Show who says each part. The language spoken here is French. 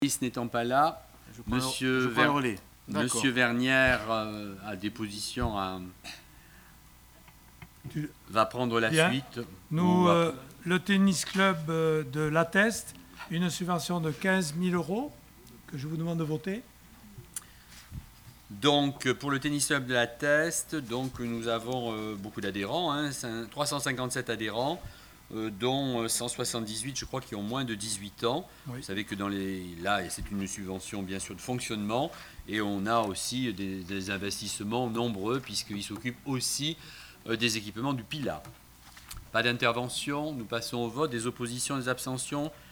Speaker 1: N'étant pas là, Monsieur Vernière a des positions va prendre la suite.
Speaker 2: Nous, le tennis club de l'Atteste, une subvention de 15 000 € que je vous demande de voter.
Speaker 1: Donc pour le tennis club de l'Atteste, donc nous avons beaucoup d'adhérents, 357 adhérents. Dont 178, je crois, qui ont moins de 18 ans. Oui. Vous savez que là, c'est une subvention, bien sûr, de fonctionnement. Et on a aussi des investissements nombreux, puisqu'ils s'occupent aussi des équipements du PILA. Pas d'intervention, nous passons au vote. Des oppositions, des abstentions.